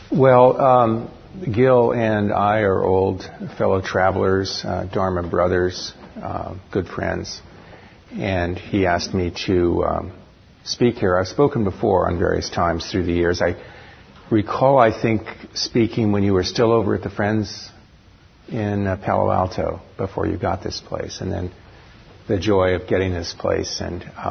Well, Gil and I are old fellow travelers, Dharma brothers, good friends, and he asked me to speak here. I've spoken before on various times through the years. I recall, I think, speaking when you were still over at the Friends in Palo Alto before you got this place, and then the joy of getting this place,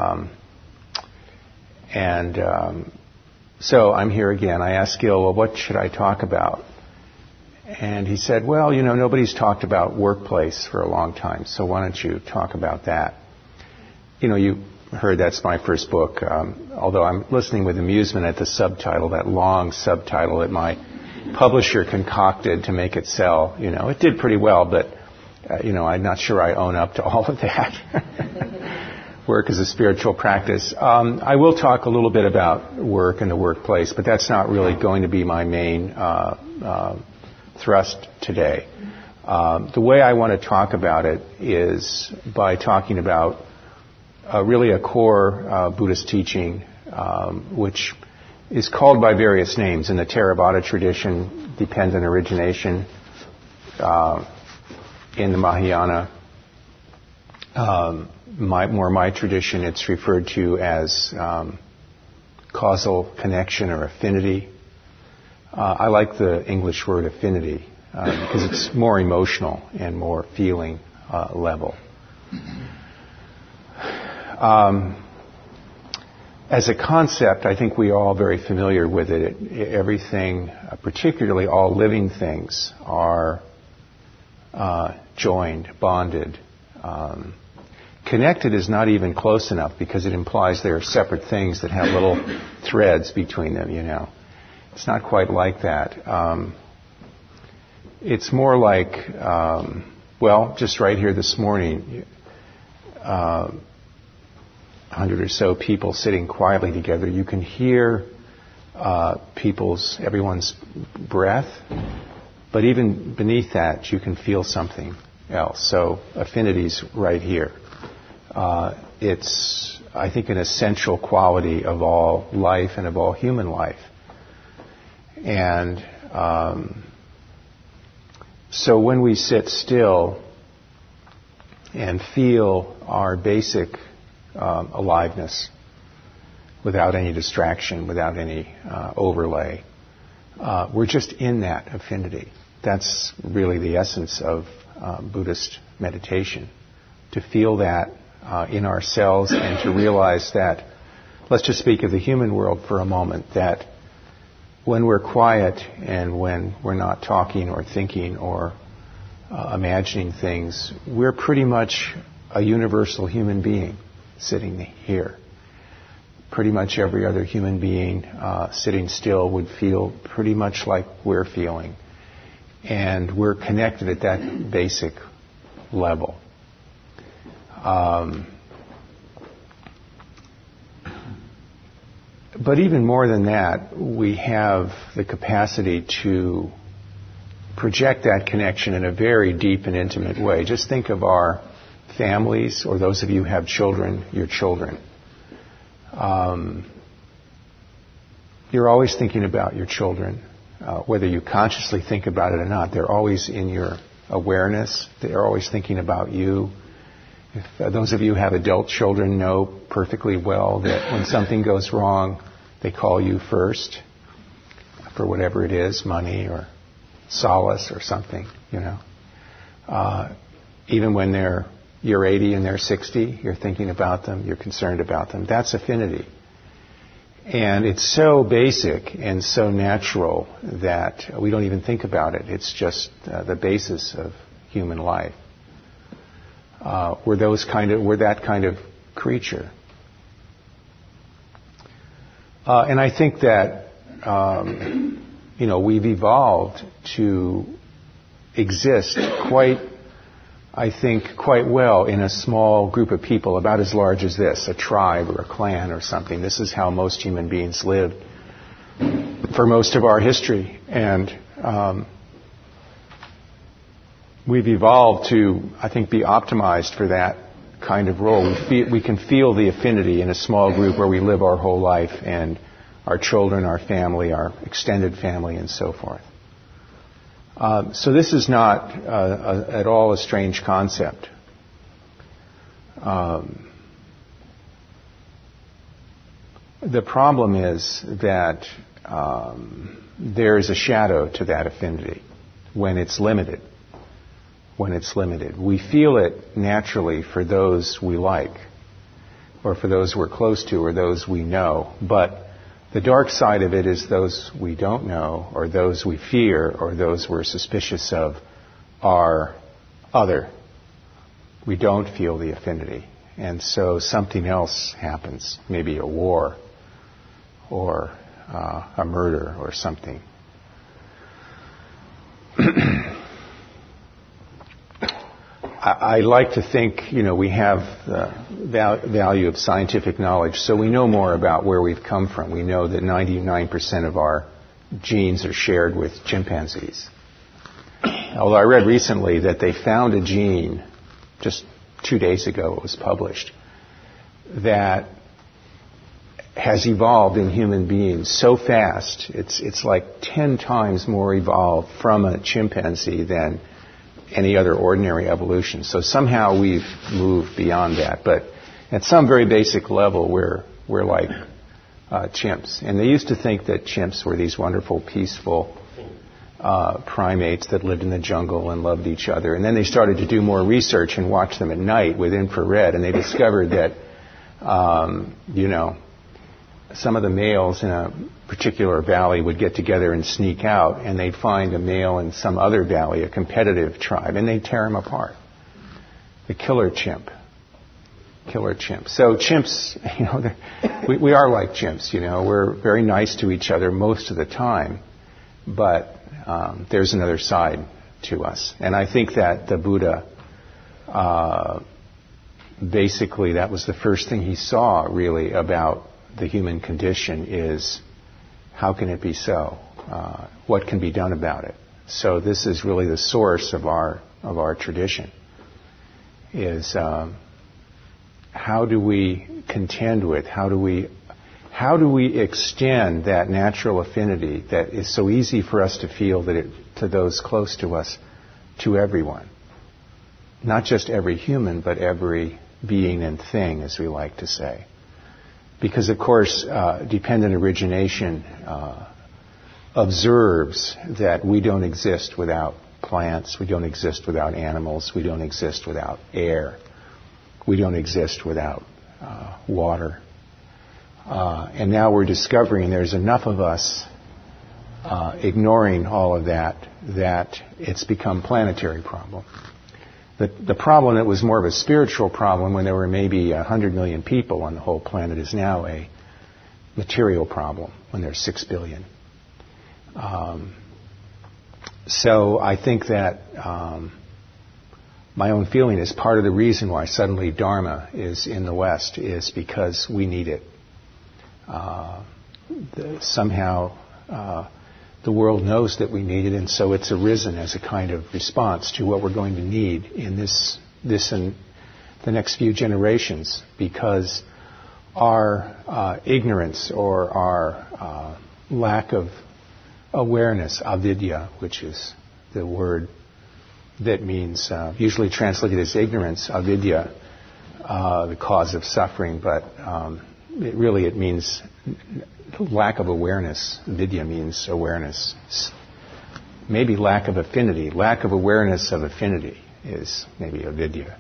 so I'm here again. I asked Gil, well, what should I talk about? And he said, well, nobody's talked about workplace for a long time, so why don't you talk about that? You heard that's my first book, although I'm listening with amusement at the subtitle, that long subtitle that my publisher concocted to make it sell. It did pretty well, but, I'm not sure I own up to all of that. Work is a spiritual practice. I will talk a little bit about work and the workplace, but that's not really going to be my main thrust today. The way I want to talk about it is by talking about really a core Buddhist teaching, which is called by various names in the Theravada tradition, dependent origination, in the Mahayana. My tradition, it's referred to as causal connection or affinity. I like the English word affinity because it's more emotional and more feeling level. As a concept, I think we are all very familiar with it. Everything, particularly all living things, are joined, bonded. Connected is not even close enough because it implies they are separate things that have little threads between them, It's not quite like that. It's more like, just right here this morning, 100 or so people sitting quietly together. You can hear everyone's breath, but even beneath that, you can feel something else. So affinity's right here. It's, I think, an essential quality of all life and of all human life. And so when we sit still and feel our basic aliveness without any distraction, without any overlay, we're just in that affinity. That's really the essence of Buddhist meditation, to feel that in ourselves and to realize that, let's just speak of the human world for a moment, that when we're quiet and when we're not talking or thinking or imagining things, we're pretty much a universal human being sitting here. Pretty much every other human being sitting still would feel pretty much like we're feeling. And we're connected at that basic level. But even more than that, we have the capacity to project that connection in a very deep and intimate way. Just think of our families, or those of you who have children, your children. You're always thinking about your children, whether you consciously think about it or not. They're always in your awareness. They're always thinking about you. If those of you who have adult children know perfectly well that when something goes wrong, they call you first for whatever it is, money or solace or something, Even when you're 80 and they're 60, you're thinking about them, you're concerned about them. That's affinity. And it's so basic and so natural that we don't even think about it. It's just the basis of human life. We're that kind of creature. And I think that, we've evolved to exist quite well in a small group of people, about as large as this, a tribe or a clan or something. This is how most human beings lived for most of our history. And we've evolved to, I think, be optimized for that kind of role. We can feel the affinity in a small group where we live our whole life, and our children, our family, our extended family, and so forth. So this is not at all a strange concept. The problem is that there is a shadow to that affinity when it's limited. We feel it naturally for those we like, or for those we're close to, or those we know. But the dark side of it is those we don't know, or those we fear, or those we're suspicious of are other. We don't feel the affinity. And so something else happens, maybe a war, or a murder, or something. I like to think, we have the value of scientific knowledge, so we know more about where we've come from. We know that 99% of our genes are shared with chimpanzees. Although I read recently that they found a gene, just 2 days ago it was published, that has evolved in human beings so fast, it's like 10 times more evolved from a chimpanzee than any other ordinary evolution. So somehow we've moved beyond that. But at some very basic level, we're like chimps. And they used to think that chimps were these wonderful, peaceful primates that lived in the jungle and loved each other. And then they started to do more research and watch them at night with infrared, and they discovered that, some of the males in a particular valley would get together and sneak out, and they'd find a male in some other valley, a competitive tribe, and they'd tear him apart. The killer chimp. So chimps, we are like chimps, We're very nice to each other most of the time, but there's another side to us. And I think that the Buddha, basically, that was the first thing he saw, really, about the human condition is, how can it be so? What can be done about it? So this is really the source of our tradition. Is how do we contend with? How do we extend that natural affinity that is so easy for us to feel to those close to us, to everyone? Not just every human, but every being and thing, as we like to say. Because, of course, dependent origination observes that we don't exist without plants, we don't exist without animals, we don't exist without air, we don't exist without water. And now we're discovering there's enough of us ignoring all of that it's become a planetary problem. The problem that was more of a spiritual problem when there were maybe 100 million people on the whole planet is now a material problem when there's 6 billion. So I think that my own feeling is part of the reason why suddenly Dharma is in the West is because we need it. Somehow the world knows that we need it, and so it's arisen as a kind of response to what we're going to need in this and the next few generations, because our ignorance or our lack of awareness, avidya, which is the word that means, usually translated as ignorance, avidya, the cause of suffering, but it means lack of awareness. Vidya means awareness. Maybe lack of affinity. Lack of awareness of affinity is maybe avidya.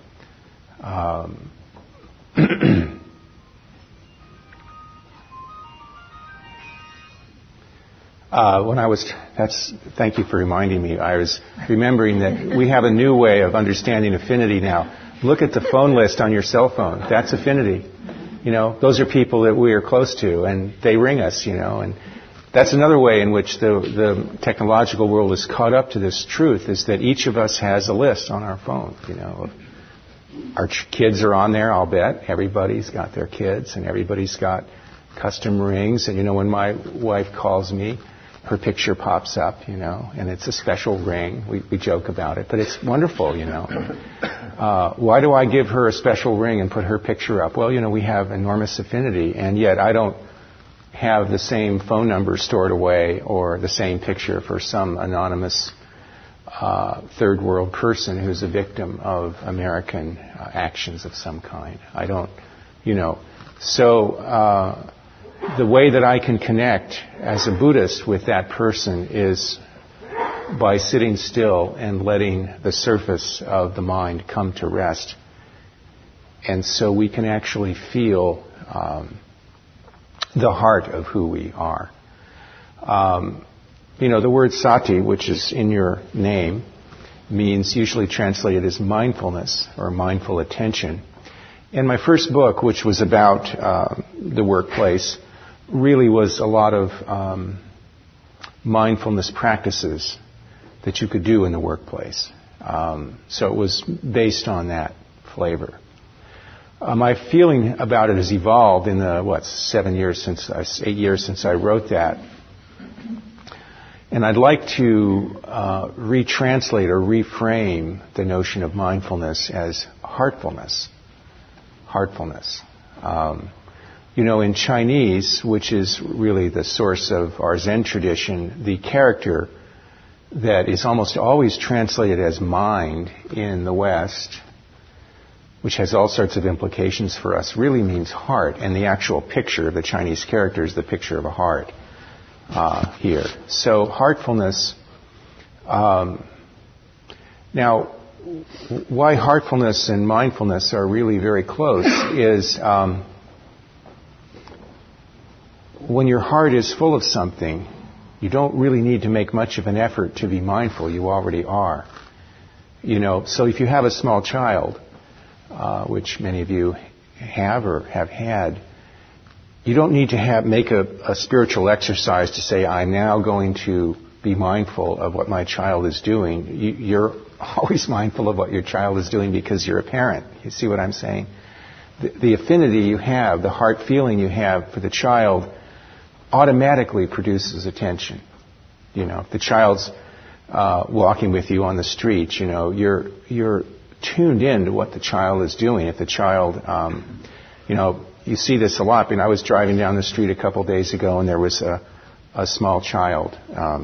Thank you for reminding me. I was remembering that we have a new way of understanding affinity now. Look at the phone list on your cell phone. That's affinity. Those are people that we are close to, and they ring us, and that's another way in which the technological world is caught up to this truth, is that each of us has a list on our phone, Our kids are on there, I'll bet. Everybody's got their kids, and everybody's got custom rings, and when my wife calls me, her picture pops up, and it's a special ring. We joke about it, but it's wonderful, Why do I give her a special ring and put her picture up? Well, we have enormous affinity, and yet I don't have the same phone number stored away or the same picture for some anonymous third world person who's a victim of American actions of some kind. I don't, So the way that I can connect as a Buddhist with that person is by sitting still and letting the surface of the mind come to rest. And so we can actually feel the heart of who we are. The word sati, which is in your name, means usually translated as mindfulness or mindful attention. And my first book, which was about the workplace, really was a lot of mindfulness practices that you could do in the workplace. So it was based on that flavor. My feeling about it has evolved in the 8 years since I wrote that. And I'd like to retranslate or reframe the notion of mindfulness as heartfulness. Heartfulness. In Chinese, which is really the source of our Zen tradition, the character that is almost always translated as mind in the West, which has all sorts of implications for us, really means heart. And the actual picture of the Chinese character is the picture of a heart here. So heartfulness. Now, why heartfulness and mindfulness are really very close is when your heart is full of something, you don't really need to make much of an effort to be mindful. You already are. So if you have a small child, which many of you have or have had, you don't need to make a spiritual exercise to say, I'm now going to be mindful of what my child is doing. You're always mindful of what your child is doing because you're a parent. You see what I'm saying? The affinity you have, the heart feeling you have for the child automatically produces attention. If the child's walking with you on the street, you're tuned in to what the child is doing. If the child, you see this a lot. I was driving down the street a couple of days ago, and there was a small child,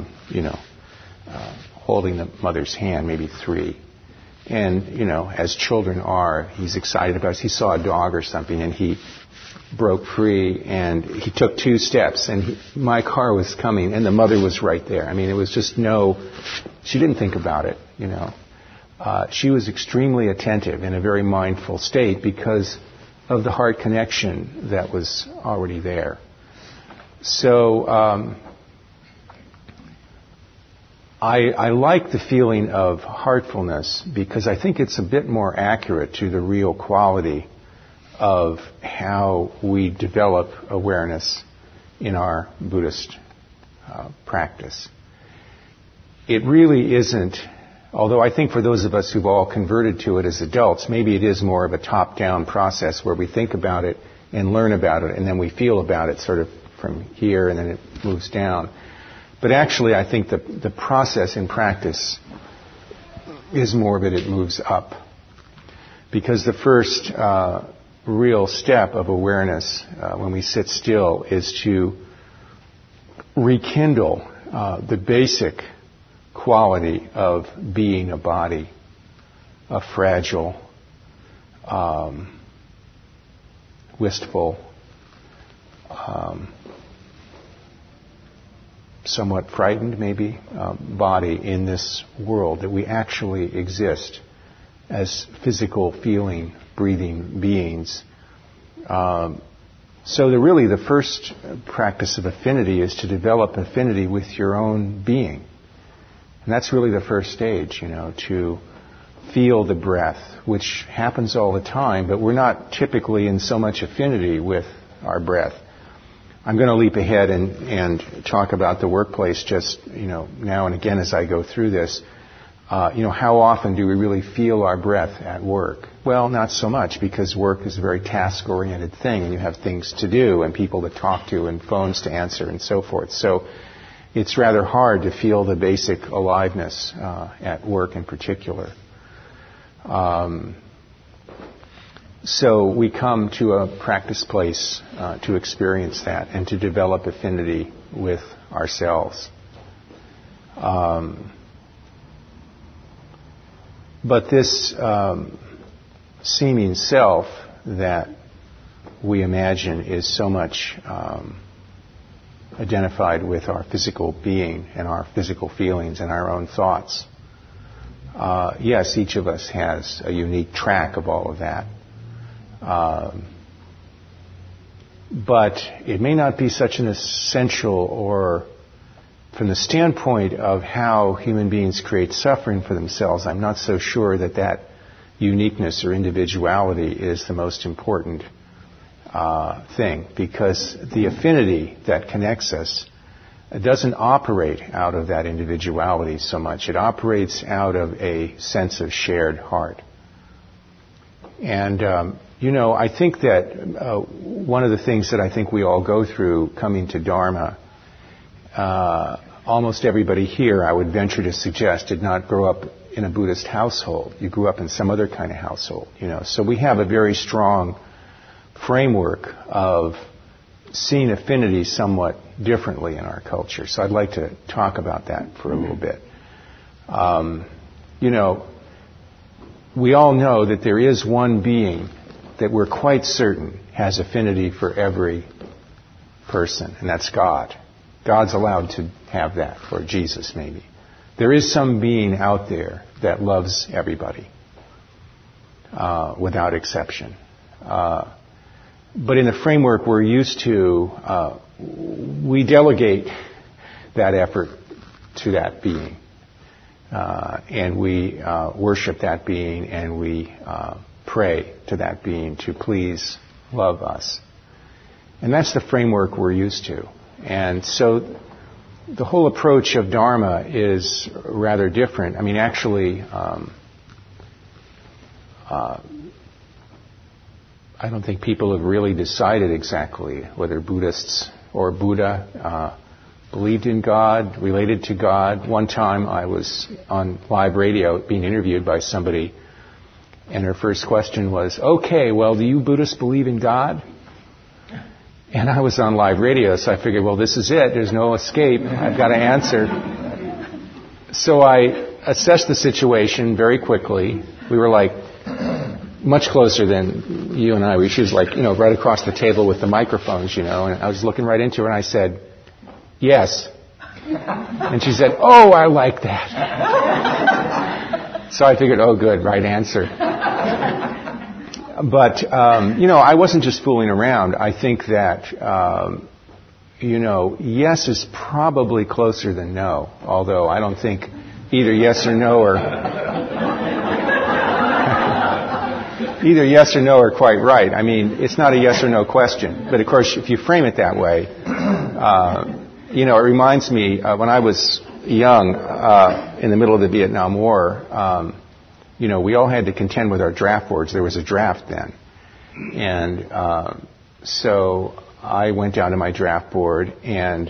holding the mother's hand, maybe 3. And, as children are, he's excited about it. He saw a dog or something, and he broke free, and he took 2 steps, and my car was coming, and the mother was right there. It was just she didn't think about it, She was extremely attentive in a very mindful state because of the heart connection that was already there. So I like the feeling of heartfulness because I think it's a bit more accurate to the real quality of how we develop awareness in our Buddhist practice. It really isn't, although I think for those of us who've all converted to it as adults, maybe it is more of a top-down process where we think about it and learn about it, and then we feel about it sort of from here, and then it moves down. But actually, I think the process in practice is more of it moves up. Because the first real step of awareness when we sit still is to rekindle the basic quality of being a body, a fragile, wistful, somewhat frightened maybe, body in this world, that we actually exist as physical, feeling, breathing beings. So the first practice of affinity is to develop affinity with your own being. And that's really the first stage, to feel the breath, which happens all the time, but we're not typically in so much affinity with our breath. I'm going to leap ahead and talk about the workplace just, now and again as I go through this. How often do we really feel our breath at work? Well, not so much, because work is a very task-oriented thing, and you have things to do and people to talk to and phones to answer and so forth. So it's rather hard to feel the basic aliveness at work in particular. So we come to a practice place to experience that and to develop affinity with ourselves. But this seeming self that we imagine is so much identified with our physical being and our physical feelings and our own thoughts. Yes, each of us has a unique track of all of that. But it may not be such an essential, or from the standpoint of how human beings create suffering for themselves, I'm not so sure that that uniqueness or individuality is the most important thing, because the affinity that connects us doesn't operate out of that individuality so much. It operates out of a sense of shared heart. And, I think that one of the things that I think we all go through coming to Dharma, almost everybody here, I would venture to suggest, did not grow up in a Buddhist household. You grew up in some other kind of household, So we have a very strong framework of seeing affinity somewhat differently in our culture. So I'd like to talk about that for a little bit. We all know that there is one being that we're quite certain has affinity for every person, and that's God. God's allowed to have that, or Jesus maybe. There is some being out there that loves everybody, without exception. But in the framework we're used to, we delegate that effort to that being. And we worship that being, and we pray to that being to please love us. And that's the framework we're used to. And so the whole approach of Dharma is rather different. I mean, actually, I don't think people have really decided exactly whether Buddhists or Buddha believed in God, related to God. One time I was on live radio being interviewed by somebody, and her first question was, okay, well, do you Buddhists believe in God? And I was on live radio, so I figured, well, this is it. There's no escape. I've got to answer. So I assessed the situation very quickly. We were like much closer than you and I. She was like, right across the table with the microphones, and I was looking right into her, and I said, yes. And she said, oh, I like that. So I figured, oh, good, right answer. But, I wasn't just fooling around. I think that, yes is probably closer than no, although I don't think either yes or no are quite right. I mean, it's not a yes or no question. But, of course, if you frame it that way, it reminds me, when I was young, in the middle of the Vietnam War, we all had to contend with our draft boards. There was a draft then. And so I went down to my draft board, and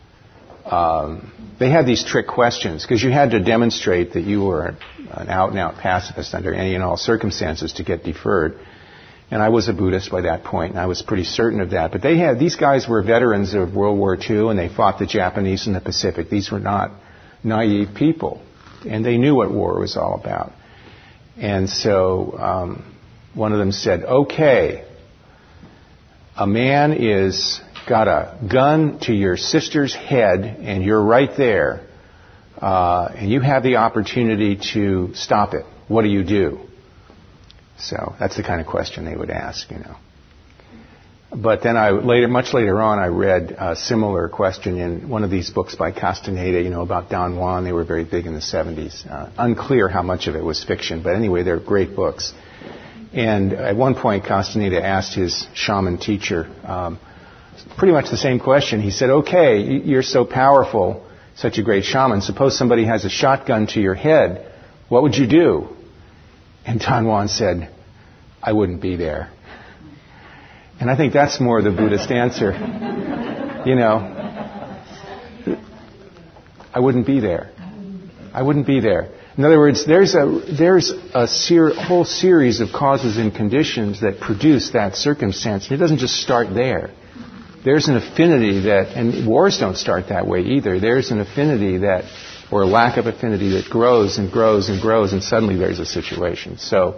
they had these trick questions, because you had to demonstrate that you were an out-and-out pacifist under any and all circumstances to get deferred. And I was a Buddhist by that point, and I was pretty certain of that. But these guys were veterans of World War II, and they fought the Japanese in the Pacific. These were not naive people, and they knew what war was all about. And so one of them said, okay, a man is got a gun to your sister's head, and you're right there, and you have the opportunity to stop it. What do you do? So that's the kind of question they would ask, But then much later on, I read a similar question in one of these books by Castaneda, about Don Juan. They were very big in the 70s. Unclear how much of it was fiction, but anyway, they're great books. And at one point, Castaneda asked his shaman teacher pretty much the same question. He said, okay, you're so powerful, such a great shaman. Suppose somebody has a shotgun to your head. What would you do? And Don Juan said, I wouldn't be there. And I think that's more the Buddhist answer. I wouldn't be there. I wouldn't be there. In other words, there's a whole series of causes and conditions that produce that circumstance. And it doesn't just start there. There's an affinity and wars don't start that way either. There's an affinity or a lack of affinity that grows and grows and grows, and suddenly there's a situation. So,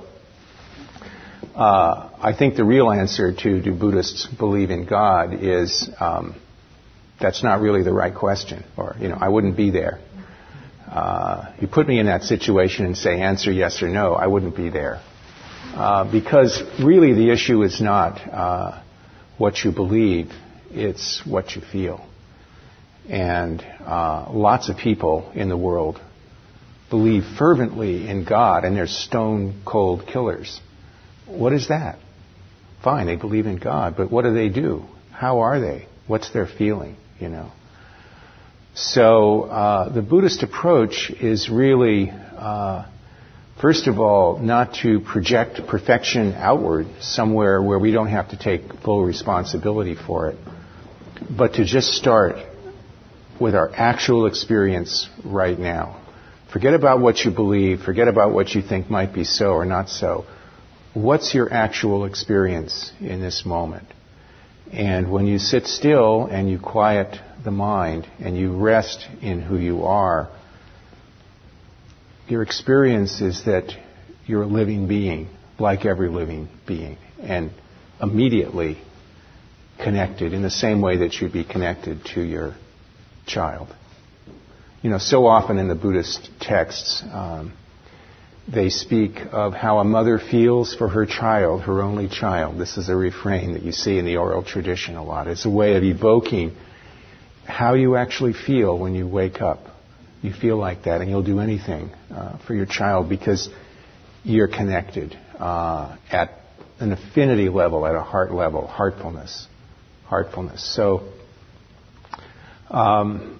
I think the real answer to do Buddhists believe in God is that's not really the right question. Or, I wouldn't be there. You put me in that situation and say answer yes or no, I wouldn't be there. Because really the issue is not what you believe, it's what you feel. And lots of people in the world believe fervently in God, and they're stone cold killers. What is that? Fine, they believe in God, but what do they do? How are they? What's their feeling, So the Buddhist approach is really, first of all, not to project perfection outward somewhere where we don't have to take full responsibility for it, but to just start with our actual experience right now. Forget about what you believe, forget about what you think might be so or not so. What's your actual experience in this moment? And when you sit still and you quiet the mind and you rest in who you are, your experience is that you're a living being, like every living being, and immediately connected in the same way that you'd be connected to your child. So often in the Buddhist texts, they speak of how a mother feels for her child, her only child. This is a refrain that you see in the oral tradition a lot. It's a way of evoking how you actually feel when you wake up. You feel like that, and you'll do anything for your child because you're connected at an affinity level, at a heart level, heartfulness. So, I'm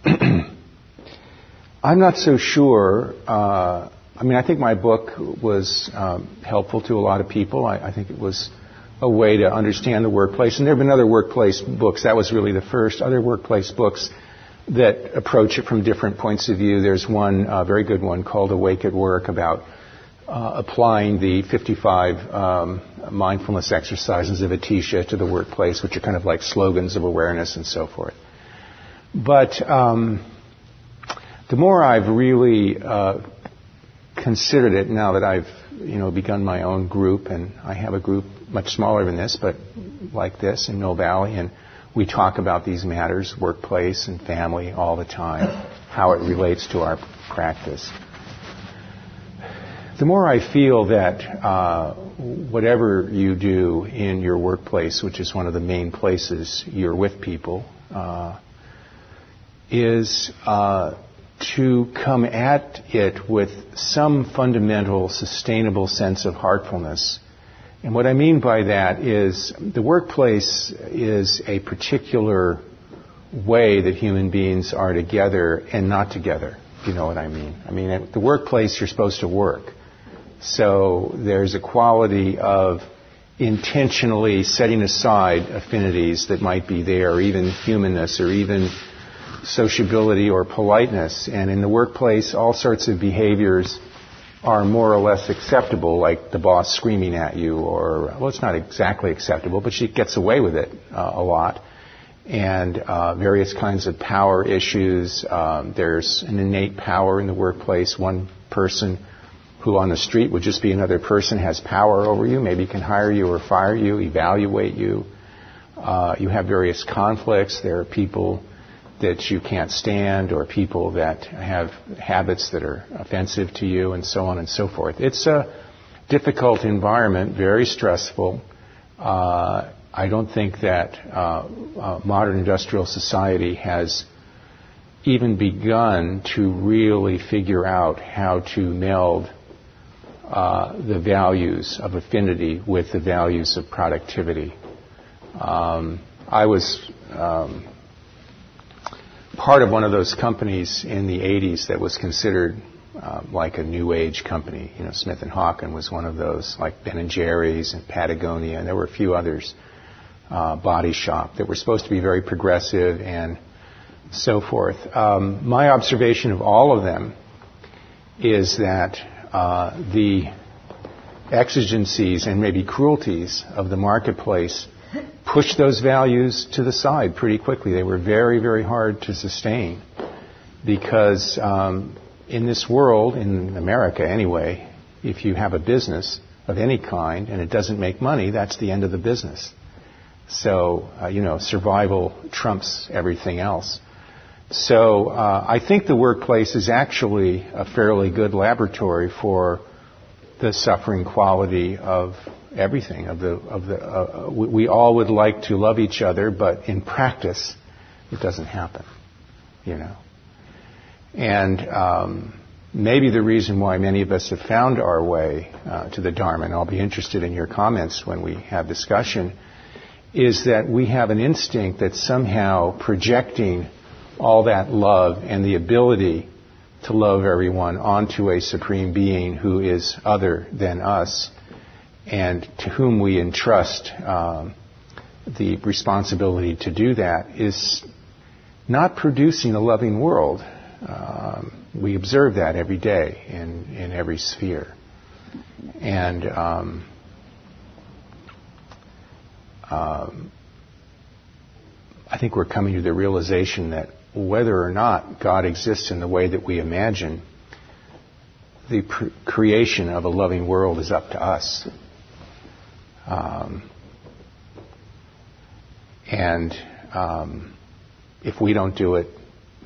not so sure. I think my book was helpful to a lot of people. I think it was a way to understand the workplace. And there have been other workplace books. That was really the first. Other workplace books that approach it from different points of view. There's one, very good one, called Awake at Work, about applying the 55 mindfulness exercises of Atisha to the workplace, which are kind of like slogans of awareness and so forth. But the more I've really considered it, now that I've begun my own group, and I have a group much smaller than this, but like this in Mill Valley, and we talk about these matters, workplace and family, all the time, how it relates to our practice. The more I feel that whatever you do in your workplace, which is one of the main places you're with people, is to come at it with some fundamental, sustainable sense of heartfulness. And what I mean by that is the workplace is a particular way that human beings are together and not together, if you know what I mean. At the workplace, you're supposed to work. So there's a quality of intentionally setting aside affinities that might be there, or even humanness, or even sociability or politeness. And in the workplace, all sorts of behaviors are more or less acceptable, like the boss screaming at you, or, well, it's not exactly acceptable, but she gets away with it a lot. And various kinds of power issues. There's an innate power in the workplace. One person who on the street would just be another person has power over you, maybe can hire you or fire you, evaluate you. You have various conflicts. There are people that you can't stand, or people that have habits that are offensive to you, and so on and so forth. It's a difficult environment, very stressful. I don't think that modern industrial society has even begun to really figure out how to meld the values of affinity with the values of productivity. I was part of one of those companies in the 80s that was considered like a new age company. Smith & Hawken was one of those, like Ben & Jerry's and Patagonia, and there were a few others, Body Shop, that were supposed to be very progressive and so forth. My observation of all of them is that the exigencies and maybe cruelties of the marketplace pushed those values to the side pretty quickly. They were very, very hard to sustain because in this world, in America anyway, if you have a business of any kind and it doesn't make money, that's the end of the business. So, survival trumps everything else. So I think the workplace is actually a fairly good laboratory for the suffering quality of everything. We all would like to love each other, but in practice, it doesn't happen. And maybe the reason why many of us have found our way to the Dharma, and I'll be interested in your comments when we have discussion, is that we have an instinct that somehow projecting all that love and the ability to love everyone onto a supreme being who is other than us and to whom we entrust the responsibility to do that is not producing a loving world. We observe that every day in every sphere. And I think we're coming to the realization that whether or not God exists in the way that we imagine, the creation of a loving world is up to us. If we don't do it,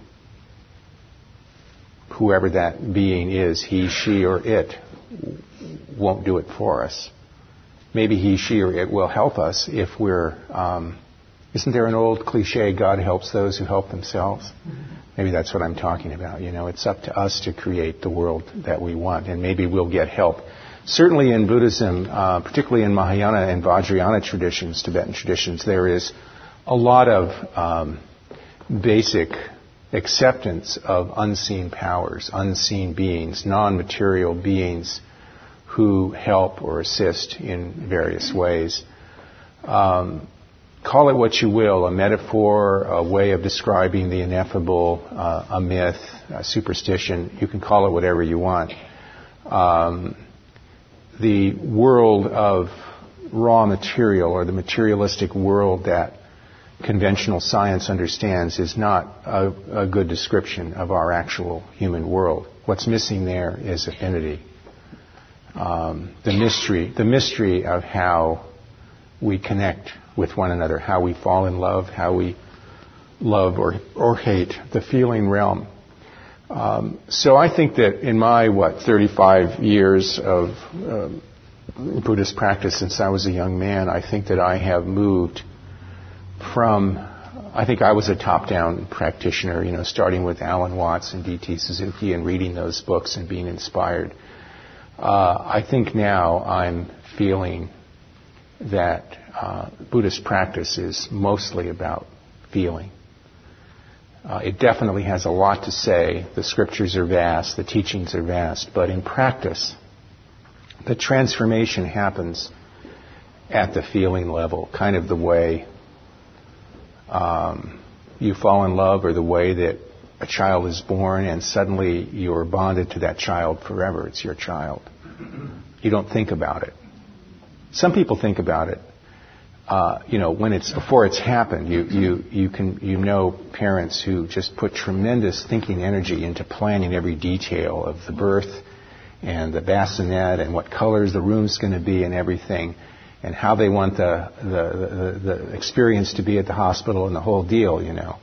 whoever that being is, he, she, or it, won't do it for us. Maybe he, she, or it will help us if we're... isn't there an old cliche, God helps those who help themselves? Maybe that's what I'm talking about. It's up to us to create the world that we want, and maybe we'll get help. Certainly in Buddhism, particularly in Mahayana and Vajrayana traditions, Tibetan traditions, there is a lot of basic acceptance of unseen powers, unseen beings, non-material beings who help or assist in various ways. Call it what you will, a metaphor, a way of describing the ineffable, a myth, a superstition. You can call it whatever you want. The world of raw material, or the materialistic world that conventional science understands, is not a good description of our actual human world. What's missing there is affinity. The mystery of how we connect with one another, how we fall in love, how we love or hate, the feeling realm. So I think that in my, 35 years of Buddhist practice since I was a young man, I think that I have moved from, I think I was a top-down practitioner, starting with Alan Watts and D.T. Suzuki and reading those books and being inspired. I think now I'm feeling that Buddhist practice is mostly about feeling. It definitely has a lot to say. The scriptures are vast, the teachings are vast, but in practice, the transformation happens at the feeling level, kind of the way you fall in love, or the way that a child is born and suddenly you're bonded to that child forever. It's your child. You don't think about it. Some people think about it. When it's before it's happened. You know parents who just put tremendous thinking energy into planning every detail of the birth and the bassinet and what colors the room's going to be and everything, and how they want the experience to be at the hospital and the whole deal.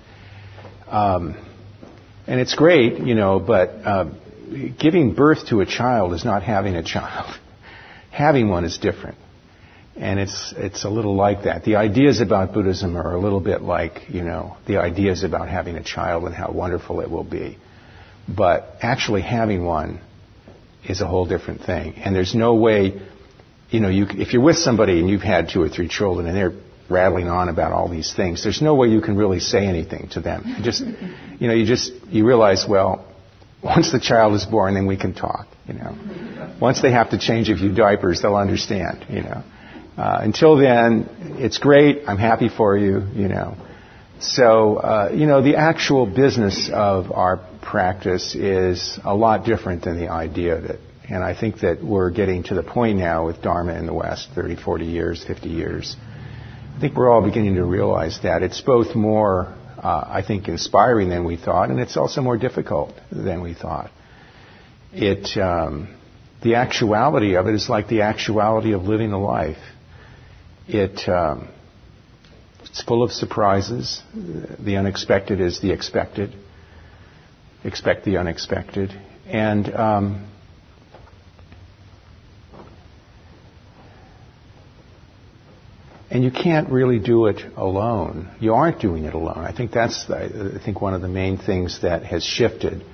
And it's great, but giving birth to a child is not having a child. Having one is different. And it's a little like that. The ideas about Buddhism are a little bit like, the ideas about having a child and how wonderful it will be. But actually having one is a whole different thing. And there's no way, if you're with somebody and you've had 2 or 3 children and they're rattling on about all these things, there's no way you can really say anything to them. You realize, well, once the child is born, then we can talk, Once they have to change a few diapers, they'll understand, Until then, it's great. I'm happy for you, So, the actual business of our practice is a lot different than the idea of it. And I think that we're getting to the point now with Dharma in the West, 30, 40 years, 50 years. I think we're all beginning to realize that. It's both more, I think, inspiring than we thought, and it's also more difficult than we thought. The actuality of it is like the actuality of living a life. It's full of surprises. The unexpected is the expected. Expect the unexpected. And you can't really do it alone. You aren't doing it alone. I think that's one of the main things that has shifted.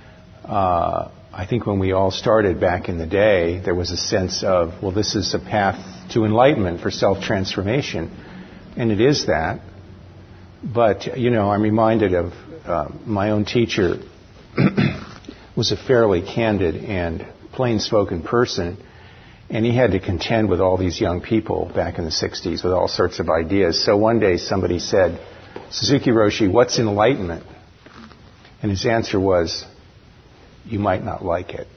I think when we all started back in the day, there was a sense of, well, this is a path to enlightenment for self-transformation. And it is that. But, I'm reminded of my own teacher was a fairly candid and plain-spoken person. And he had to contend with all these young people back in the 60s with all sorts of ideas. So one day somebody said, Suzuki Roshi, what's enlightenment? And his answer was, you might not like it.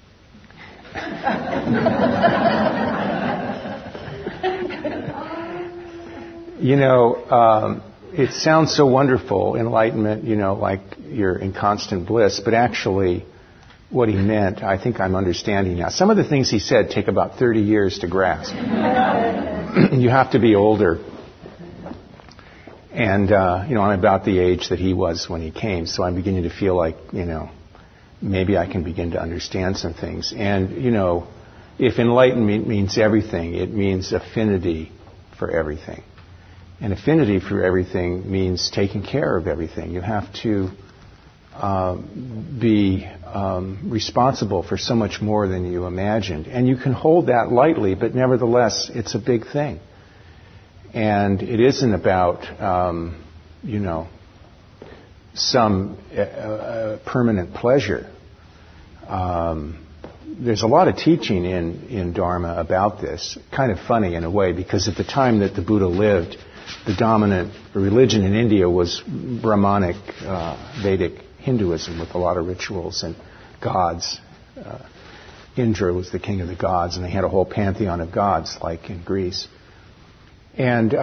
It sounds so wonderful, enlightenment, like you're in constant bliss, but actually what he meant, I think I'm understanding now. Some of the things he said take about 30 years to grasp. You have to be older. And, I'm about the age that he was when he came, so I'm beginning to feel like, maybe I can begin to understand some things. And, if enlightenment means everything, it means affinity for everything. And affinity for everything means taking care of everything. You have to be responsible for so much more than you imagined. And you can hold that lightly, but nevertheless, it's a big thing. And it isn't about, some permanent pleasure. There's a lot of teaching in Dharma about this. Kind of funny in a way, because at the time that the Buddha lived, the dominant religion in India was Brahmanic, Vedic Hinduism with a lot of rituals and gods. Indra was the king of the gods, and they had a whole pantheon of gods, like in Greece. And,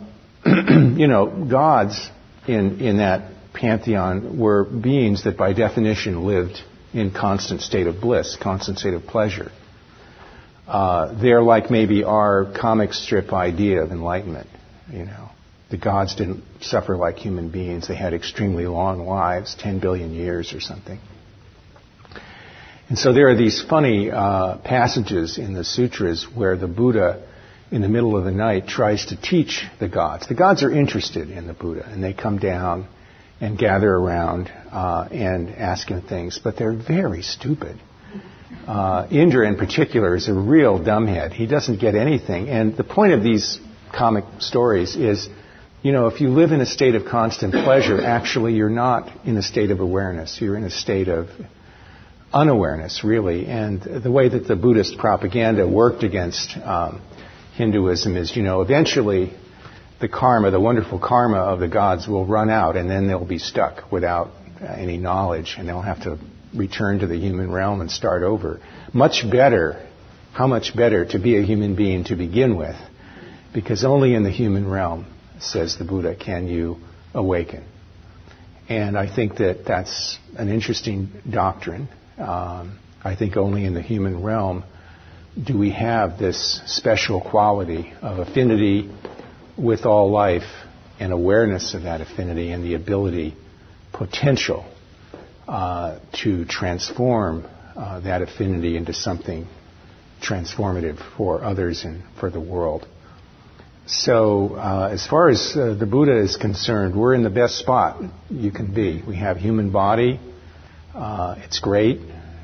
gods in that pantheon were beings that by definition lived in constant state of bliss, constant state of pleasure. They're like maybe our comic strip idea of enlightenment. The gods didn't suffer like human beings. They had extremely long lives, 10 billion years or something. And so there are these funny passages in the sutras where the Buddha, in the middle of the night, tries to teach the gods. The gods are interested in the Buddha, and they come down and gather around and ask him things, but they're very stupid. Indra, in particular, is a real dumbhead. He doesn't get anything. And the point of these comic stories is, if you live in a state of constant pleasure, actually you're not in a state of awareness. You're in a state of unawareness, really. And the way that the Buddhist propaganda worked against Hinduism is, eventually the karma, the wonderful karma of the gods will run out, and then they'll be stuck without any knowledge, and they'll have to return to the human realm and start over. Much better, how much better to be a human being to begin with, because only in the human realm, says the Buddha, can you awaken. And I think that that's an interesting doctrine. I think only in the human realm do we have this special quality of affinity with all life and awareness of that affinity and the ability, potential, to transform that affinity into something transformative for others and for the world. So as far as the Buddha is concerned, we're in the best spot you can be. We have human body. It's great.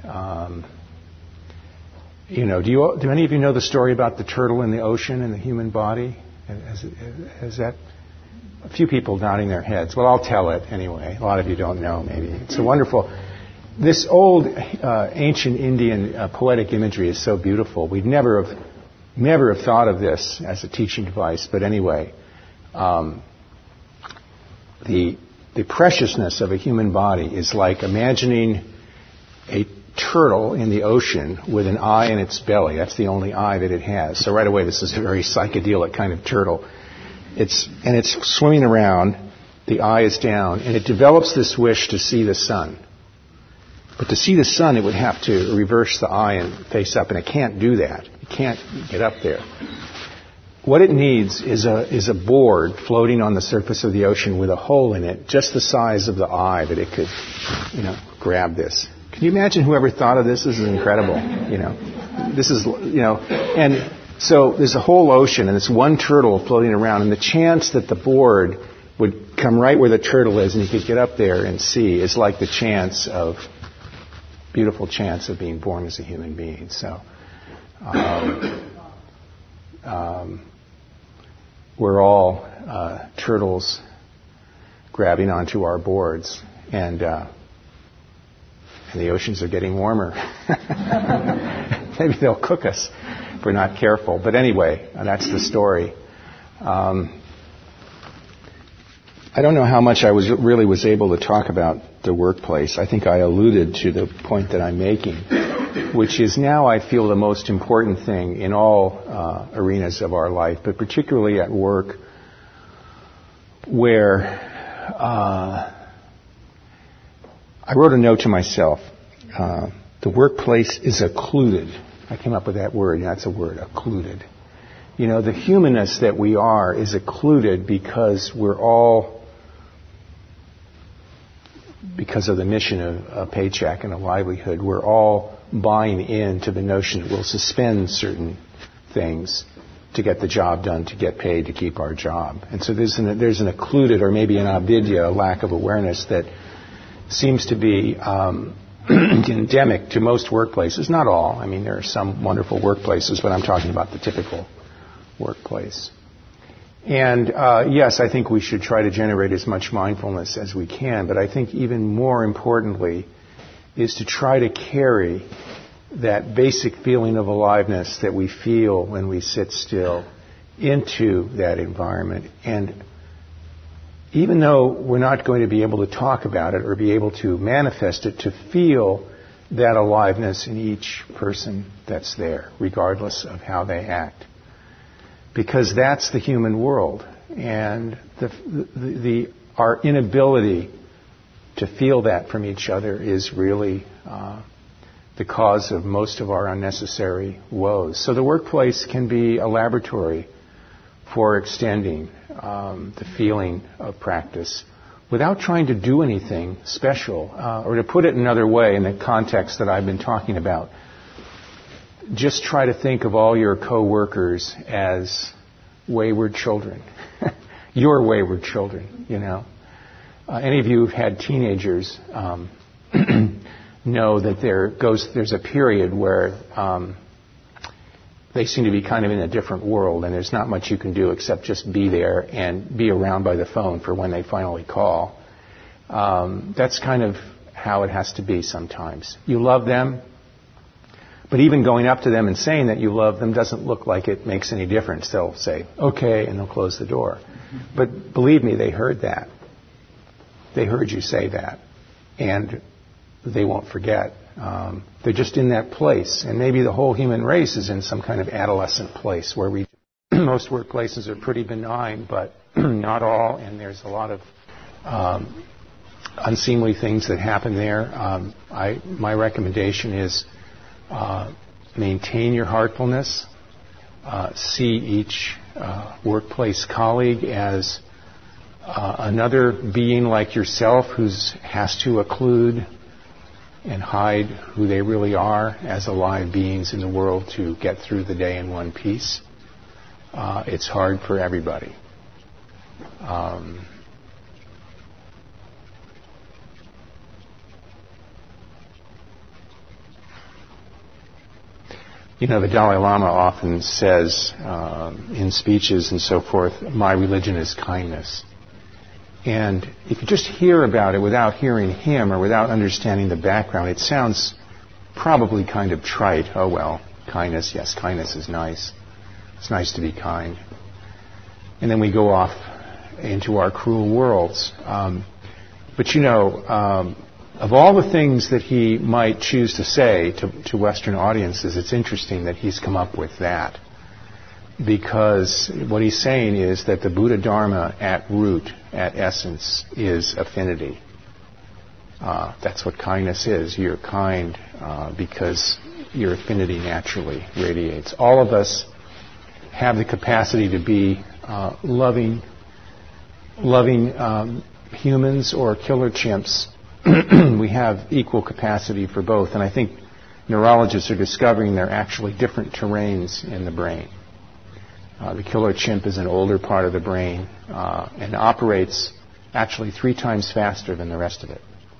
Do any of you know the story about the turtle in the ocean and the human body? Has that... A few people nodding their heads. Well, I'll tell it anyway. A lot of you don't know, maybe. It's a wonderful... This old ancient Indian poetic imagery is so beautiful. We'd never have thought of this as a teaching device. But anyway, the preciousness of a human body is like imagining a turtle in the ocean with an eye in its belly. That's the only eye that it has. So right away, this is a very psychedelic kind of turtle. It's swimming around, the eye is down, and it develops this wish to see the sun. But to see the sun, it would have to reverse the eye and face up, and it can't do that. It can't get up there. What it needs is a board floating on the surface of the ocean with a hole in it, just the size of the eye that it could, grab this. Can you imagine whoever thought of this? This is incredible. This is, and so there's a whole ocean, and it's one turtle floating around, and the chance that the board would come right where the turtle is, and you could get up there and see, is like the beautiful chance of being born as a human being. So, we're all turtles grabbing onto our boards, and the oceans are getting warmer. Maybe they'll cook us if we're not careful. But anyway, that's the story. I don't know how much I was able to talk about the workplace. I think I alluded to the point that I'm making, which is now I feel the most important thing in all arenas of our life, but particularly at work, where I wrote a note to myself. The workplace is occluded. I came up with that word. That's a word, occluded. The humanness that we are is occluded because of the mission of a paycheck and a livelihood, we're all buying into the notion that we'll suspend certain things to get the job done, to get paid, to keep our job. And so there's an occluded, or maybe an avidya, a lack of awareness that seems to be endemic to most workplaces. Not all. I mean, there are some wonderful workplaces, but I'm talking about the typical workplace. And yes, I think we should try to generate as much mindfulness as we can, but I think even more importantly is to try to carry that basic feeling of aliveness that we feel when we sit still into that environment. And even though we're not going to be able to talk about it or be able to manifest it, to feel that aliveness in each person that's there, regardless of how they act. Because that's the human world. And our inability to feel that from each other is really the cause of most of our unnecessary woes. So the workplace can be a laboratory for extending the feeling of practice without trying to do anything special. Or to put it another way, in the context that I've been talking about, just try to think of all your co-workers as wayward children. Your wayward children, Any of you who've had teenagers know that there's a period where they seem to be kind of in a different world, and there's not much you can do except just be there and be around by the phone for when they finally call. That's kind of how it has to be sometimes. You love them, but even going up to them and saying that you love them doesn't look like it makes any difference. They'll say, okay, and they'll close the door. But believe me, they heard that. They heard you say that. And they won't forget. They're just in that place. And maybe the whole human race is in some kind of adolescent place where most workplaces are pretty benign, but not all. And there's a lot of unseemly things that happen there. My recommendation is maintain your heartfulness. See each workplace colleague as another being like yourself who has to occlude and hide who they really are as alive beings in the world to get through the day in one piece. It's hard for everybody. The Dalai Lama often says in speeches and so forth, my religion is kindness. And if you just hear about it without hearing him or without understanding the background, it sounds probably kind of trite. Oh, well, kindness, yes, kindness is nice. It's nice to be kind. And then we go off into our cruel worlds. But of all the things that he might choose to say to Western audiences, it's interesting that he's come up with that. Because what he's saying is that the Buddha Dharma at root, at essence, is affinity. That's what kindness is. You're kind because your affinity naturally radiates. All of us have the capacity to be loving humans or killer chimps. We have equal capacity for both. And I think neurologists are discovering there are actually different terrains in the brain. The killer chimp is an older part of the brain and operates actually 3 times faster than the rest of it.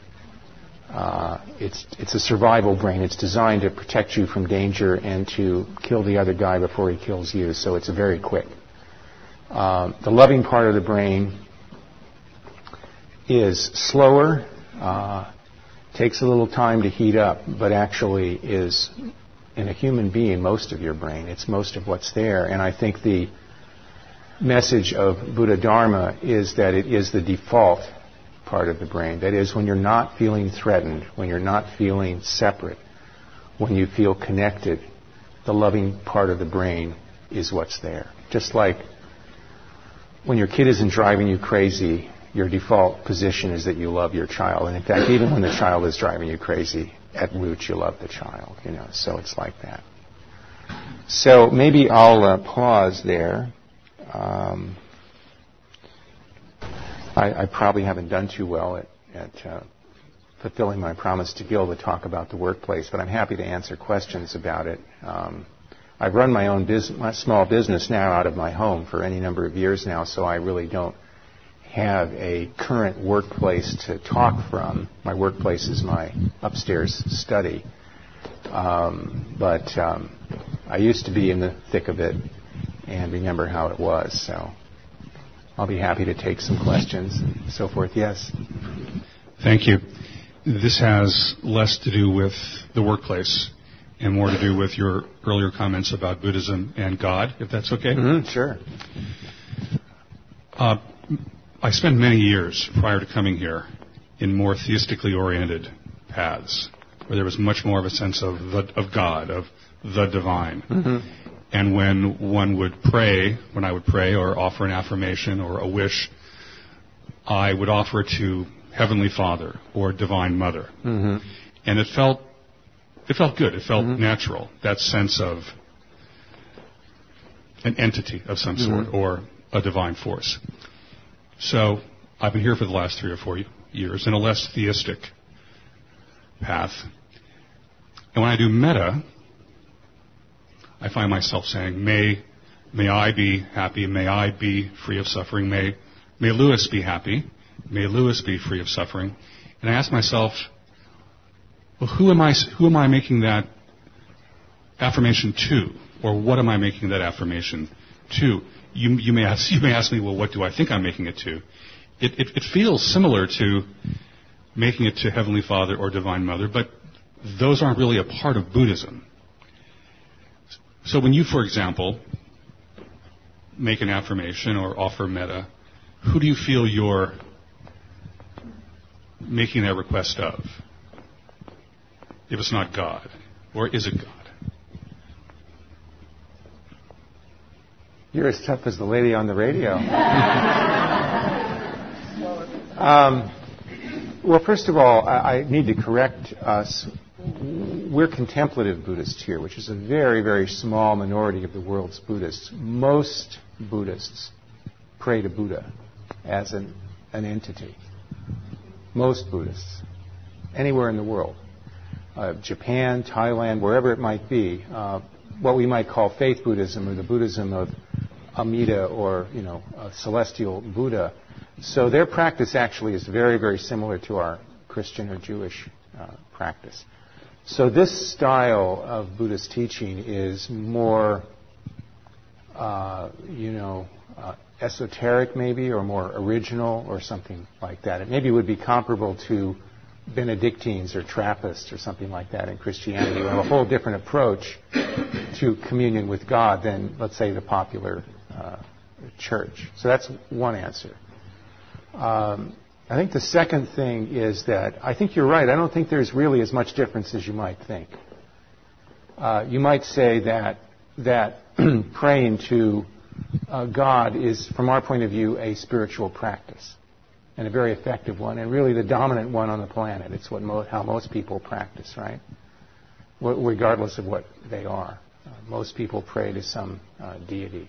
It's a survival brain. It's designed to protect you from danger and to kill the other guy before he kills you, so it's very quick. The loving part of the brain is slower, takes a little time to heat up, but actually is, in a human being, most of your brain. It's most of what's there. And I think the message of Buddha Dharma is that it is the default part of the brain. That is, when you're not feeling threatened, when you're not feeling separate, when you feel connected, the loving part of the brain is what's there. Just like when your kid isn't driving you crazy, your default position is that you love your child. And in fact, even when the child is driving you crazy, at root you love the child, so it's like that. So maybe I'll pause there. I probably haven't done too well at fulfilling my promise to Gil to talk about the workplace, but I'm happy to answer questions about it. I've run my own my small business now out of my home for any number of years now, so I really don't have a current workplace to talk from. My workplace is my upstairs study. But I used to be in the thick of it and remember how it was. So I'll be happy to take some questions and so forth. Yes? Thank you. This has less to do with the workplace and more to do with your earlier comments about Buddhism and God, if that's okay? Mm-hmm, sure. I spent many years prior to coming here in more theistically oriented paths, where there was much more of a sense of God, of the divine. Mm-hmm. And when one would pray, when I would pray or offer an affirmation or a wish, I would offer it to Heavenly Father or Divine Mother. Mm-hmm. And it felt good. It felt natural, that sense of an entity of some sort or a divine force. So I've been here for the last 3 or 4 years in a less theistic path. And when I do metta, I find myself saying, may I be happy, may I be free of suffering, may Louis be happy, may Louis be free of suffering. And I ask myself, well, who am I making that affirmation to? Or what am I making that affirmation to? You may ask me, well, what do I think I'm making it to? It feels similar to making it to Heavenly Father or Divine Mother, but those aren't really a part of Buddhism. So when you, for example, make an affirmation or offer metta, who do you feel you're making that request of? If it's not God, or is it God? You're as tough as the lady on the radio. Well, first of all, I need to correct us. We're contemplative Buddhists here, which is a very, very small minority of the world's Buddhists. Most Buddhists pray to Buddha as an entity. Most Buddhists, anywhere in the world, Japan, Thailand, wherever it might be, what we might call faith Buddhism or the Buddhism of Amida or, a celestial Buddha. So their practice actually is very, very similar to our Christian or Jewish practice. So this style of Buddhist teaching is more, esoteric maybe, or more original or something like that. It maybe would be comparable to Benedictines or Trappists or something like that in Christianity, who have a whole different approach to communion with God than, let's say, the popular church. So that's one answer. I think the second thing is that I think you're right. I don't think there's really as much difference as you might think. You might say that praying to God is, from our point of view, a spiritual practice, and a very effective one, and really the dominant one on the planet. It's how most people practice, right? Regardless of what they are. Most people pray to some deity.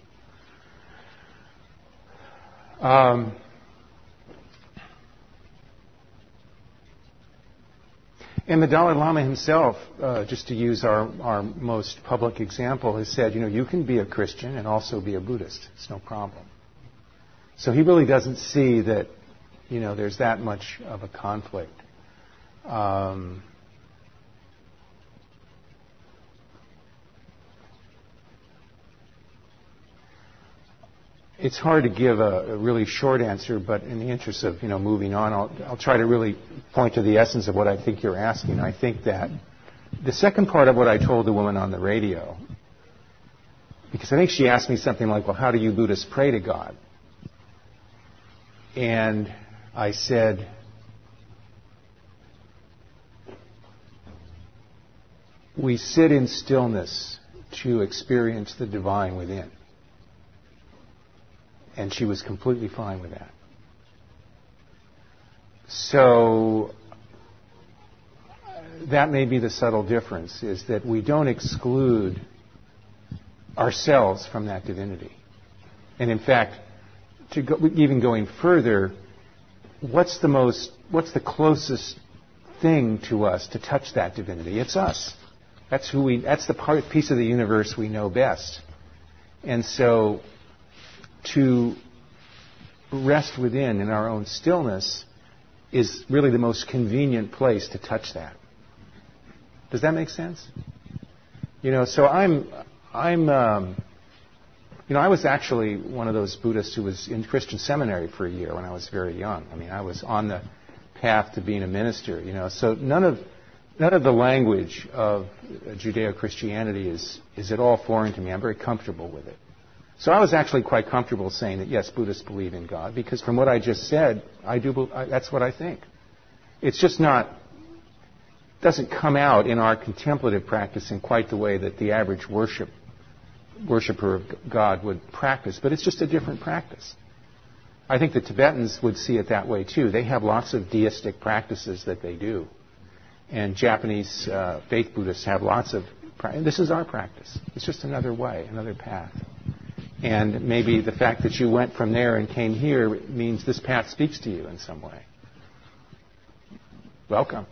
And the Dalai Lama himself, just to use our most public example, has said, you can be a Christian and also be a Buddhist. It's no problem. So he really doesn't see that, there's that much of a conflict. It's hard to give a really short answer, but in the interest of moving on, I'll try to really point to the essence of what I think you're asking. I think that the second part of what I told the woman on the radio, because I think she asked me something like, well, how do you Buddhists pray to God? And I said, we sit in stillness to experience the divine within. And she was completely fine with that. So that may be the subtle difference, is that we don't exclude ourselves from that divinity. And in fact, even going further, what's the closest thing to us to touch that divinity? It's us. That's the piece of the universe we know best. And so to rest within in our own stillness is really the most convenient place to touch that. Does that make sense? So I was actually one of those Buddhists who was in Christian seminary for a year when I was very young. I was on the path to being a minister, So none of the language of Judeo-Christianity is at all foreign to me. I'm very comfortable with it. So I was actually quite comfortable saying that, yes, Buddhists believe in God, because from what I just said, that's what I think. It's just doesn't come out in our contemplative practice in quite the way that the average worshiper of God would practice, but it's just a different practice. I think the Tibetans would see it that way too. They have lots of deistic practices that they do. And Japanese faith Buddhists have lots of this is our practice. It's just another way, another path. And maybe the fact that you went from there and came here means this path speaks to you in some way. Welcome.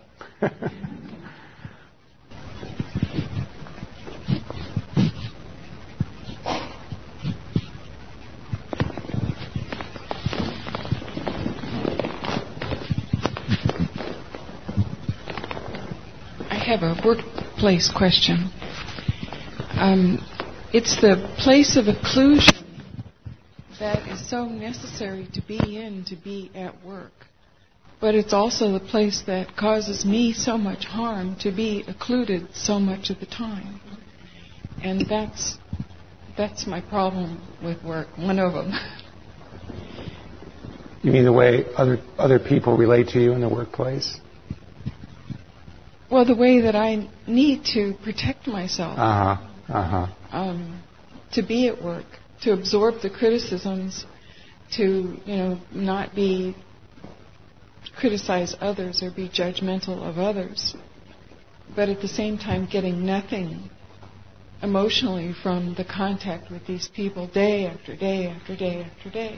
I have a workplace question. It's the place of occlusion that is so necessary to be at work. But it's also the place that causes me so much harm to be occluded so much of the time. And that's my problem with work, one of them. You mean the way other people relate to you in the workplace? Well, the way that I need to protect myself. To be at work, to absorb the criticisms, to not criticize others or be judgmental of others, but at the same time getting nothing emotionally from the contact with these people day after day after day after day.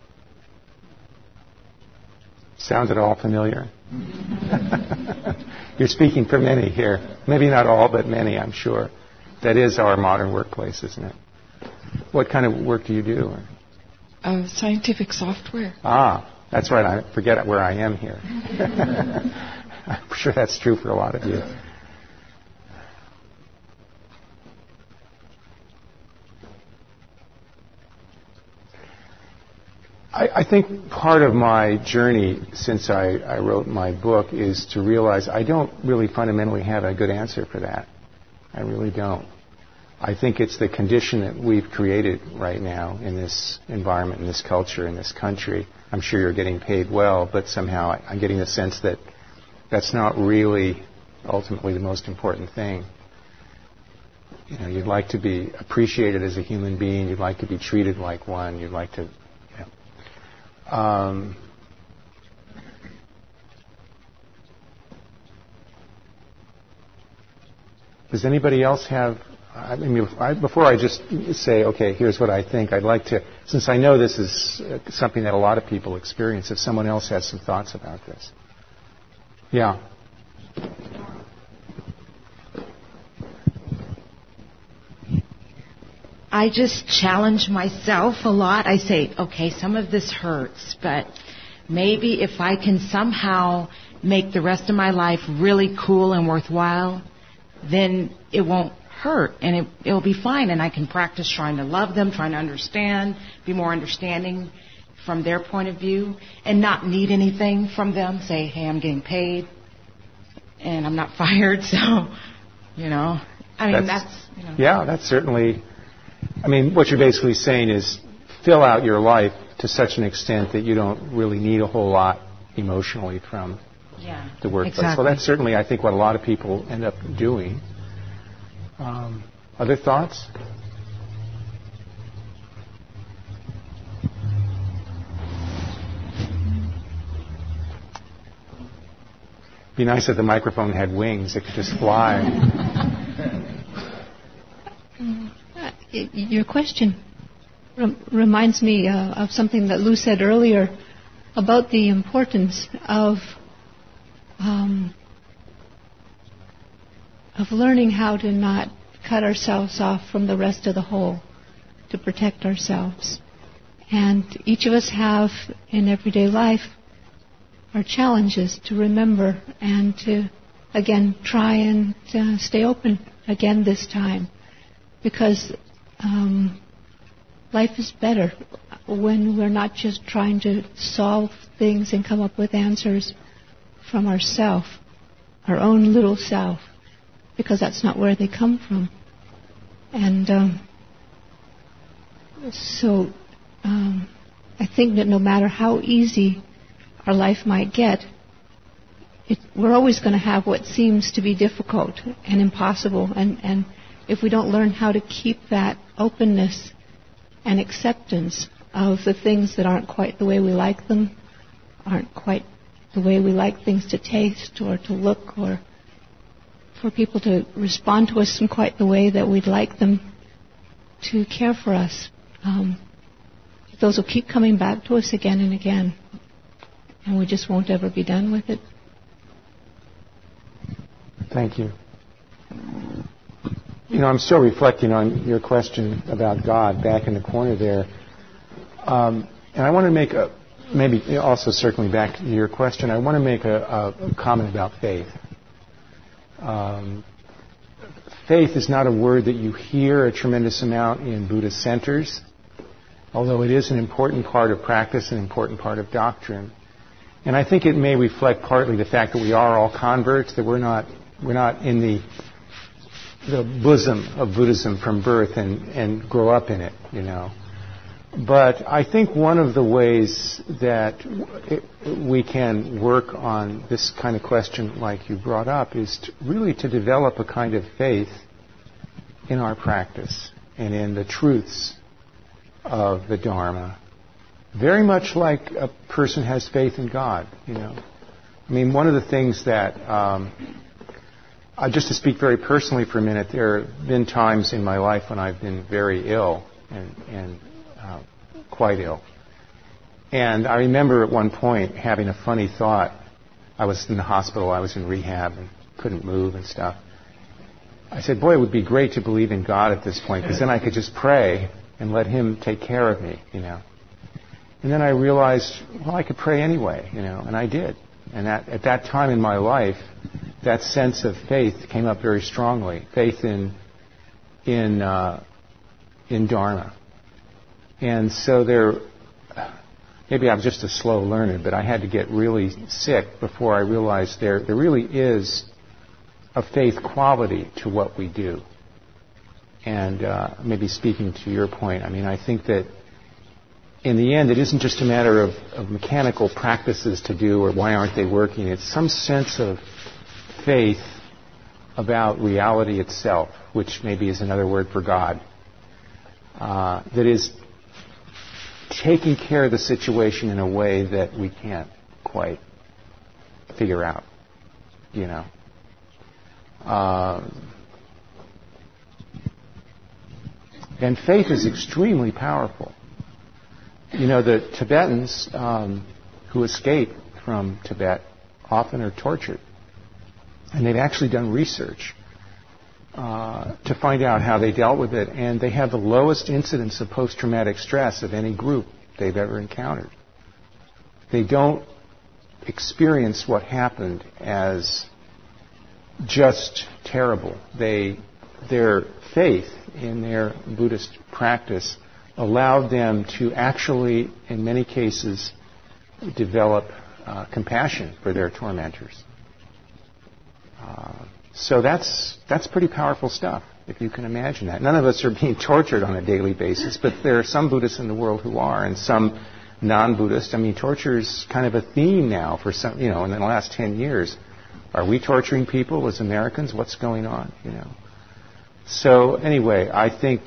Sound at all familiar? You're speaking for many here. Maybe not all, but many, I'm sure. That is our modern workplace, isn't it? What kind of work do you do? Scientific software. That's right. I forget where I am here. I'm sure that's true for a lot of you. I think part of my journey since I wrote my book is to realize I don't really fundamentally have a good answer for that. I really don't. I think it's the condition that we've created right now in this environment, in this culture, in this country. I'm sure you're getting paid well, but somehow I'm getting the sense that that's not really ultimately the most important thing. You know, you'd like to be appreciated as a human being. You'd like to be treated like one. You'd like to... Does anybody else have... I mean, before I just say, okay, here's what I think, I'd like to... Since I know this is something that a lot of people experience, if someone else has some thoughts about this. Yeah. I just challenge myself a lot. I say, okay, some of this hurts, but maybe if I can somehow make the rest of my life really cool and worthwhile, then it won't hurt and it'll be fine. And I can practice trying to love them, trying to understand, be more understanding from their point of view, and not need anything from them. Say, hey, I'm getting paid and I'm not fired, so, you know. I mean, that's you know. Yeah, that's certainly... I mean, what you're basically saying is fill out your life to such an extent that you don't really need a whole lot emotionally from the workplace. Exactly. Well, that's certainly, I think, what a lot of people end up doing. Other thoughts? Be nice if the microphone had wings. It could just fly. Your question reminds me of something that Lou said earlier about the importance of learning how to not cut ourselves off from the rest of the whole, to protect ourselves. And each of us have in everyday life our challenges to remember and to, again, try and stay open again this time. Because life is better when we're not just trying to solve things and come up with answers from ourself, our own little self, because that's not where they come from. And so I think that no matter how easy our life might get, we're always going to have what seems to be difficult and impossible. And if we don't learn how to keep that openness and acceptance of the things that aren't quite the way we like them, aren't quite the way we like things to taste or to look, or for people to respond to us in quite the way that we'd like them to care for us, those will keep coming back to us again and again, and we just won't ever be done with it. Thank you. You know, I'm still reflecting on your question about God back in the corner there. And I want to make maybe also circling back to your question, I want to make a comment about faith. Faith is not a word that you hear a tremendous amount in Buddhist centers, although it is an important part of practice, an important part of doctrine. And I think it may reflect partly the fact that we are all converts, that we're not in the bosom of Buddhism from birth and grow up in it, you know. But I think one of the ways that we can work on this kind of question like you brought up is really to develop a kind of faith in our practice and in the truths of the Dharma. Very much like a person has faith in God, you know. I mean, one of the things that... just to speak very personally for a minute, there have been times in my life when I've been very ill and quite ill. And I remember at one point having a funny thought. I was in the hospital, I was in rehab and couldn't move and stuff. I said, boy, it would be great to believe in God at this point, because then I could just pray and let Him take care of me, you know. And then I realized, well, I could pray anyway, you know, and I did. And at that time in my life, that sense of faith came up very strongly. Faith in Dharma. And so maybe I'm just a slow learner, but I had to get really sick before I realized there really is a faith quality to what we do. And maybe speaking to your point, I mean, I think that in the end, it isn't just a matter of mechanical practices to do or why aren't they working. It's some sense of faith about reality itself, which maybe is another word for God, that is taking care of the situation in a way that we can't quite figure out, you know. And faith is extremely powerful. You know, the Tibetans who escape from Tibet often are tortured. And they've actually done research to find out how they dealt with it. And they have the lowest incidence of post-traumatic stress of any group they've ever encountered. They don't experience what happened as just terrible. Their faith in their Buddhist practice allowed them to actually, in many cases, develop compassion for their tormentors. So that's pretty powerful stuff, if you can imagine that. None of us are being tortured on a daily basis, but there are some Buddhists in the world who are, and some non-Buddhists. I mean, torture is kind of a theme now for some, you know, in the last 10 years. Are we torturing people as Americans? What's going on, you know? So anyway, I think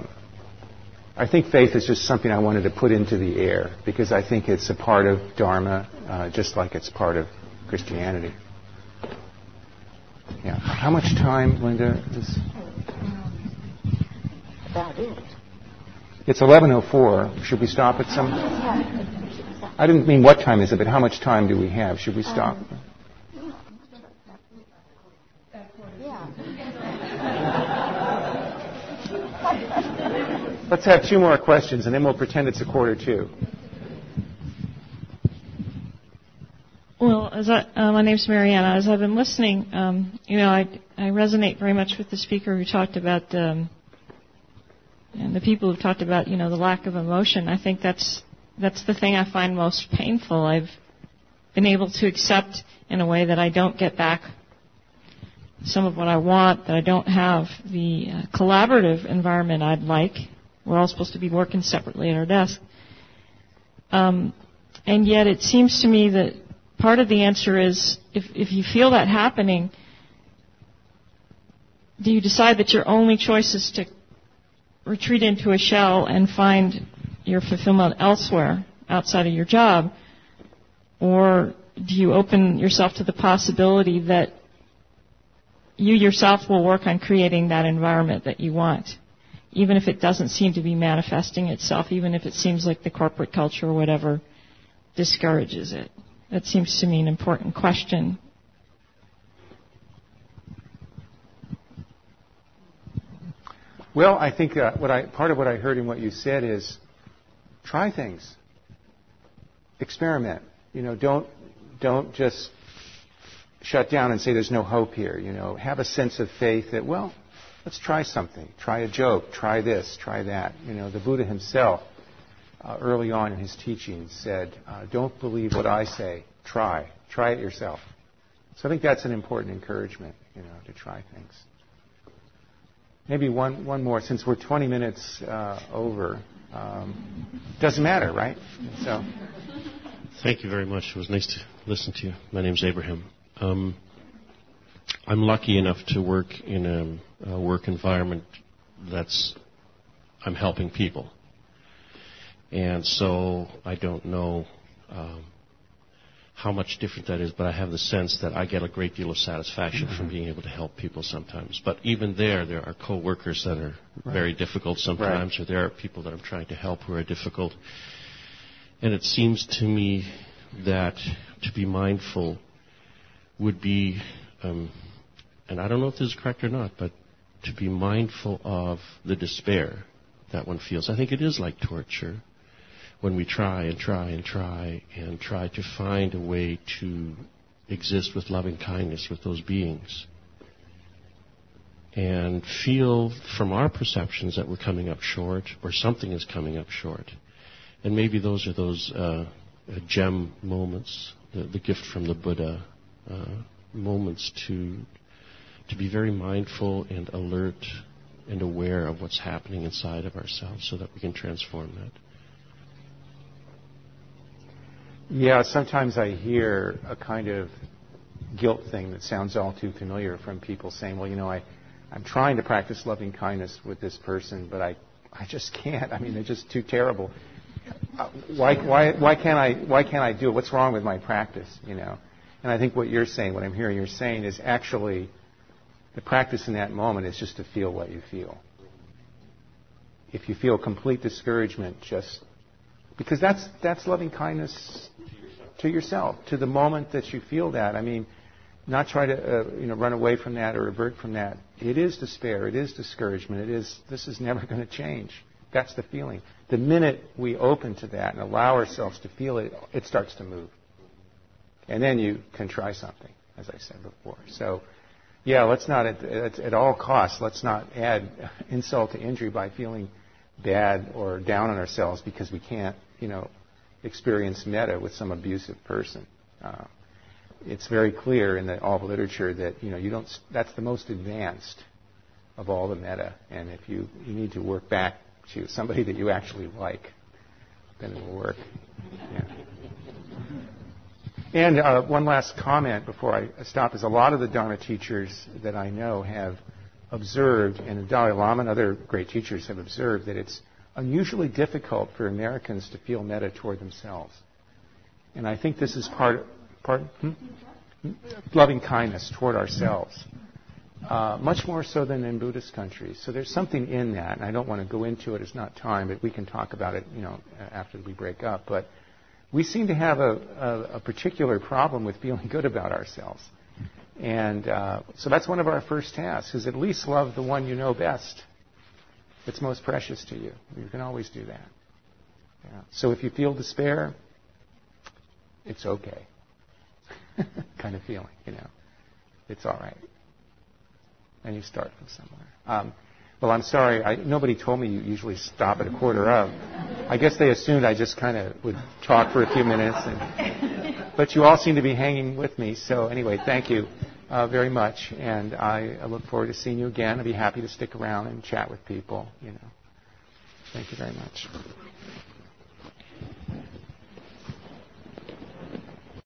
faith is just something I wanted to put into the air because I think it's a part of Dharma, just like it's part of Christianity. Yeah. How much time, Linda? About it. It's 11:04. Should we stop at some? I didn't mean what time is it, but how much time do we have? Should we stop? Let's have two more questions, and then we'll pretend it's 1:45. Well, my name's Mariana. As I've been listening, I resonate very much with the speaker who talked about, and the people who talked about, the lack of emotion. I think that's the thing I find most painful. I've been able to accept in a way that I don't get back some of what I want, that I don't have the collaborative environment I'd like. We're all supposed to be working separately at our desk. And yet it seems to me that part of the answer is, if you feel that happening, do you decide that your only choice is to retreat into a shell and find your fulfillment elsewhere, outside of your job? Or do you open yourself to the possibility that you yourself will work on creating that environment that you want, even if it doesn't seem to be manifesting itself, even if it seems like the corporate culture or whatever discourages it? That seems to me an important question. Well, I think part of what I heard in what you said is try things, experiment. Don't just shut down and say there's no hope here. Have a sense of faith that, well, let's try something. Try a joke. Try this. Try that. The Buddha himself, early on in his teachings, said, don't believe what I say. Try. Try it yourself. So I think that's an important encouragement, to try things. Maybe one more, since we're 20 minutes over. Doesn't matter, right? So. Thank you very much. It was nice to listen to you. My name's Abraham. I'm lucky enough to work in a work environment I'm helping people. And so I don't know how much different that is, but I have the sense that I get a great deal of satisfaction from being able to help people sometimes. But even there are co-workers that are very difficult sometimes, or there are people that I'm trying to help who are difficult. And it seems to me that to be mindful would be, and I don't know if this is correct or not, but to be mindful of the despair that one feels. I think it is like torture when we try and try and try and try to find a way to exist with loving kindness with those beings and feel from our perceptions that we're coming up short or something is coming up short. And maybe those are those gem moments, the gift from the Buddha, moments to be very mindful and alert and aware of what's happening inside of ourselves so that we can transform that. Yeah, sometimes I hear a kind of guilt thing that sounds all too familiar from people saying, well, I'm trying to practice loving kindness with this person, but I just can't. I mean, they're just too terrible. Why can't I do it? What's wrong with my practice, And I think what I'm hearing you're saying is actually the practice in that moment is just to feel what you feel. If you feel complete discouragement, because that's loving kindness to yourself, to the moment that you feel that. I mean, not try to run away from that or revert from that. It is despair. It is discouragement. This is never going to change. That's the feeling. The minute we open to that and allow ourselves to feel it, it starts to move. And then you can try something, as I said before. So, yeah, let's not at all costs, let's not add insult to injury by feeling bad or down on ourselves because we can't, experience metta with some abusive person. It's very clear in all the literature that that's the most advanced of all the metta, and if you need to work back to somebody that you actually like, then it will work. Yeah. And one last comment before I stop is a lot of the Dharma teachers that I know have observed, and the Dalai Lama and other great teachers have observed, that it's unusually difficult for Americans to feel metta toward themselves. And I think this is loving kindness toward ourselves, much more so than in Buddhist countries. So there's something in that, and I don't want to go into it. It's not time, but we can talk about it, after we break up. But we seem to have a particular problem with feeling good about ourselves. And so that's one of our first tasks, is at least love the one you know best. It's most precious to you. You can always do that. Yeah. So if you feel despair, it's okay. Kind of feeling, It's all right. And you start from somewhere. Well, I'm sorry. Nobody told me you usually stop at 1:15. I guess they assumed I just kind of would talk for a few minutes. But you all seem to be hanging with me. So anyway, thank you very much. And I look forward to seeing you again. I'd be happy to stick around and chat with people, Thank you very much.